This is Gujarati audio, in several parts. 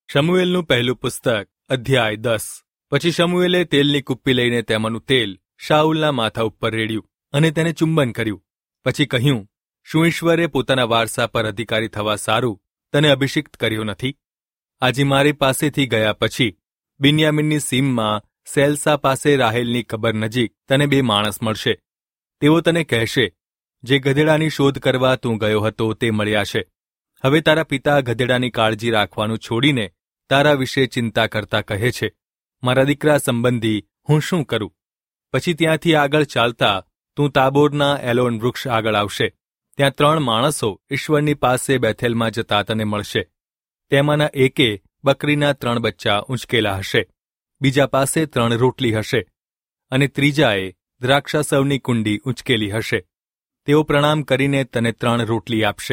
શમુએલનું પહેલું પુસ્તક અધ્યાય 10। પછી શમુએલે તેલની કુપ્પી લઈને તેમાંનું તેલ શાઉલના માથા ઉપર રેડ્યું અને તેને ચુંબન કર્યું। પછી કહ્યું, શું ઈશ્વરે પોતાના વારસા પર અધિકારી થવા સારું તને અભિષિક્ત કર્યો નથી? આજે મારી પાસેથી ગયા પછી બિન્યામીનની સીમમાં સેલ્સા પાસે રાહેલની કબર નજીક તને 2 માણસ મળશે। તેઓ તને કહેશે, જે ગધેડાની શોધ કરવા તું ગયો હતો તે મળ્યા છે। હવે તારા પિતા ગધેડાની કાળજી રાખવાનું છોડીને તારા વિશે ચિંતા કરતા કહે છે, મારા દીકરા સંબંધી હું શું કરું? પછી ત્યાંથી આગળ ચાલતા તું તાબોરના એલોન વૃક્ષ આગળ આવશે। ત્યાં 3 માણસો ઈશ્વરની પાસે બેથેલમાં જતા તને મળશે। તેમાંના એકે બકરીના 3 બચ્ચા ઊંચકેલા હશે, બીજા પાસે 3 રોટલી હશે અને ત્રીજાએ દ્રાક્ષાસવની કુંડી ઊંચકેલી હશે। તેઓ પ્રણામ કરીને તને 3 રોટલી આપશે,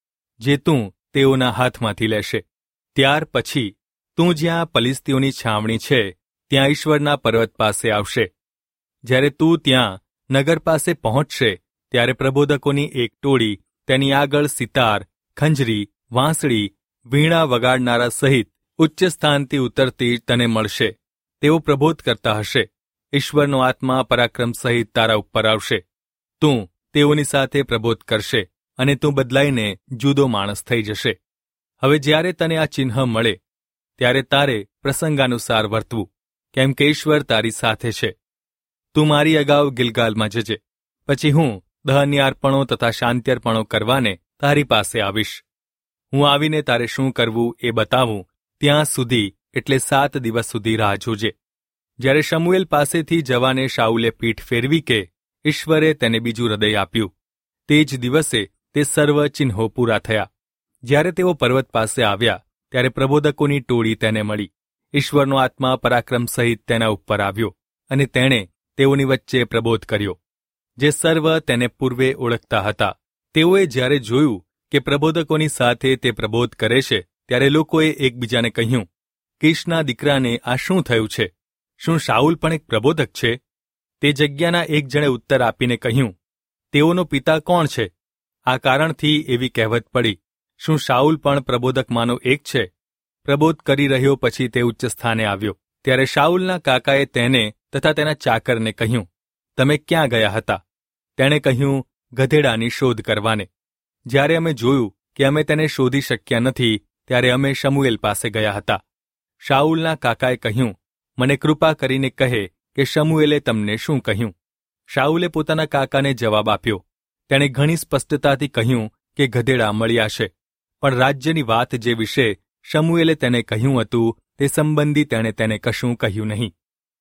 જે તું તેઓના હાથમાંથી લેશે। ત્યાર પછી તું જ્યાં પલિશ્તીઓની છાવણી છે ત્યાં ઈશ્વરના પર્વત પાસે આવશે। જ્યારે તું ત્યાં નગર પાસે પહોંચશે ત્યારે પ્રબોધકોની એક ટોળી તેની આગળ સિતાર, ખંજરી, વાંસળી, વીણા વગાડનારા સહિત ઉચ્ચ સ્થાનથી ઉતરતી તને મળશે। તેઓ પ્રબોધ કરતા હશે, ઈશ્વરનો આત્મા પરાક્રમ સહિત તારા ઉપર આવશે। તું તેઓની સાથે પ્રબોધ કરશે અને તું બદલાઈને જુદો માણસ થઈ જશે। હવે જ્યારે તને આ ચિહ્ન મળે ત્યારે તારે પ્રસંગાનુસાર વર્તવું, કેમ કે ઈશ્વર તારી સાથે છે। તું મારી અગાઉ ગિલગાલમાં જજે, પછી હું દહનની અર્પણો તથા શાંત્યર્પણો કરવાને તારી પાસે આવીશ। હું આવીને તારે શું કરવું એ બતાવું ત્યાં સુધી એટલે 7 દિવસ સુધી રાહ જોજે। જ્યારે શમુએલ પાસેથી જવાને શાઉલે પીઠ ફેરવી કે ઈશ્વરે તેને બીજું હૃદય આપ્યું, તે જ દિવસે તે સર્વ ચિહ્નો પૂરા થયા। જ્યારે તેઓ પર્વત પાસે આવ્યા ત્યારે પ્રબોધકોની ટોળી તેને મળી। ઈશ્વરનો આત્મા પરાક્રમ સહિત તેના ઉપર આવ્યો અને તેણે તેઓની વચ્ચે પ્રબોધ કર્યો, જે સર્વ તેને પૂર્વે ઓળખતા હતા। તેઓએ જ્યારે જોયું કે પ્રબોધકોની સાથે તે પ્રબોધ કરે છે ત્યારે લોકોએ એકબીજાને કહ્યું, કીશના દીકરાને આ શું થયું છે? શું શાઉલ પણ એક પ્રબોધક છે? તે જગ્યાના એક જણે ઉત્તર આપીને કહ્યું, તેઓનો પિતા કોણ છે? આ કારણથી એવી કહેવત પડી, શું શાઉલ પણ પ્રબોધકમાંનો એક છે? પ્રબોધ કરી રહ્યો પછી તે ઉચ્ચ સ્થાને આવ્યો ત્યારે શાઉલના કાકાએ તેને તથા તેના ચાકરને કહ્યું, તમે ક્યાં ગયા હતા? તેણે કહ્યું, ગધેડાની શોધ કરવાને। જ્યારે અમે જોયું કે અમે તેને શોધી શક્યા નથી ત્યારે અમે શમુએલ પાસે ગયા હતા। શાઉલના કાકાએ કહ્યું, મને કૃપા કરીને કહે કે શમુએલે તમને શું કહ્યું? શાઉલે પોતાના કાકાને જવાબ આપ્યો। તેણે ઘણી સ્પષ્ટતાથી કહ્યું કે ગધેડા મળ્યા છે, પણ રાજ્યની વાત જે વિશે શમુએલે તેને કહ્યું હતું તે સંબંધી તેણે તેને કશું કહ્યું નહીં।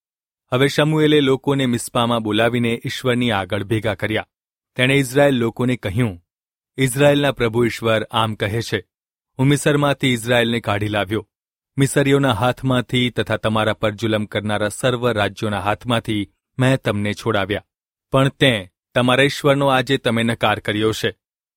હવે શમુએલે લોકોને મિસ્પામાં બોલાવીને ઈશ્વરની આગળ ભેગા કર્યા। તેણે ઇઝરાયેલ લોકોને કહ્યું, ઇઝરાયેલના પ્રભુ ઈશ્વર આમ કહે છે, હું મિસરમાંથી ઇઝરાયેલને કાઢી લાવ્યો, મિસરીઓના હાથમાંથી તથા તમારા પર જુલમ કરનારા સર્વ રાજ્યોના હાથમાંથી મેં તમને છોડાવ્યા। પણ તે તમારા ઈશ્વરનો આજે તમે નકાર કર્યો છે,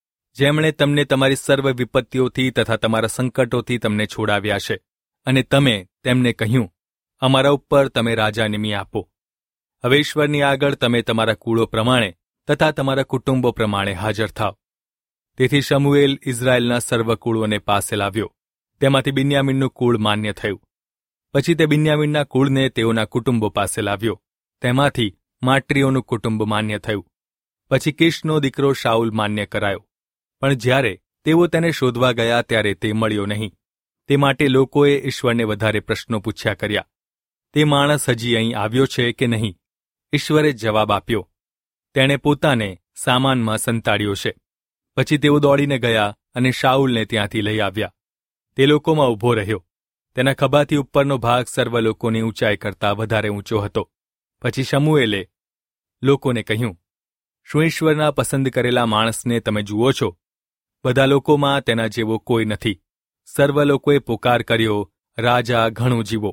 જેમણે તમને તમારી સર્વ વિપત્તિઓથી તથા તમારા સંકટોથી તમને છોડાવ્યા છે, અને તમે તેમને કહ્યું, અમારા ઉપર તમે રાજા નિમી આપો। હવે ઈશ્વરની આગળ તમે તમારા કુળો પ્રમાણે તથા તમારા કુટુંબો પ્રમાણે હાજર થાવ। તેથી શમુએલ ઇઝરાયેલના સર્વ કુળોને પાસે લાવ્યો, તેમાંથી બિન્યામીનનું કુળ માન્ય થયું। પછી તે બિન્યામીનના કુળને તેઓના કુટુંબો પાસે લાવ્યો, તેમાંથી માટ્રીઓનું કુટુંબ માન્ય થયું। પછી કીશનો દીકરો શાઉલ માન્ય કરાયો, પણ જ્યારે તેઓ તેને શોધવા ગયા ત્યારે તે મળ્યો નહીં। તે માટે લોકોએ ઈશ્વરને વધારે પ્રશ્નો પૂછ્યા કર્યા, તે માણસ હજી અહીં આવ્યો છે કે નહીં? ઈશ્વરે જવાબ આપ્યો, તેણે પોતાને સામાનમાં સંતાડ્યો છે। પછી તેઓ દોડીને ગયા અને શાઉલને ત્યાંથી લઈ આવ્યા। તે લોકોમાં ઊભો રહ્યો, તેના ખભાથી ઉપરનો ભાગ સર્વ લોકોની ઊંચાઈ કરતાં વધારે ઊંચો હતો। પછી શમુએલે લોકોને કહ્યું, શું ઈશ્વરના પસંદ કરેલા માણસને તમે જુઓ છો? બધા લોકોમાં તેના જેવો કોઈ નથી। સર્વ લોકોએ પોકાર કર્યો, રાજા ઘણો જીવો।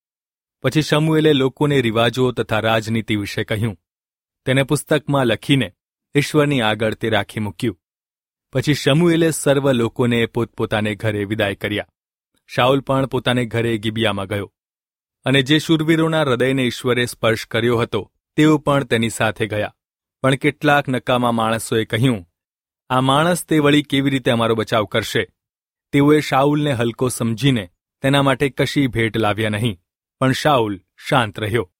પછી શમુએલે લોકોને રિવાજો તથા રાજનીતિ વિશે કહ્યું, તેને પુસ્તકમાં લખીને ઈશ્વરની આગળ તે રાખી મૂક્યું। પછી શમુએલે સર્વ લોકોને પોતપોતાને ઘરે વિદાય કર્યા। શાઉલ પણ પોતાને ઘરે ગિબિયામાં ગયો, અને જે શૂરવીરોના હૃદયને ઈશ્વરે સ્પર્શ કર્યો હતો તેઓ પણ તેની સાથે ગયા। પણ કેટલાક નકામા માણસોએ કહ્યું, આ માણસ તે વળી કેવી રીતે અમારો બચાવ કરશે? તેઓએ શાઉલને હલકો સમજીને તેના માટે કશી ભેટ લાવ્યા નહીં, પણ શાઉલ શાંત રહ્યો.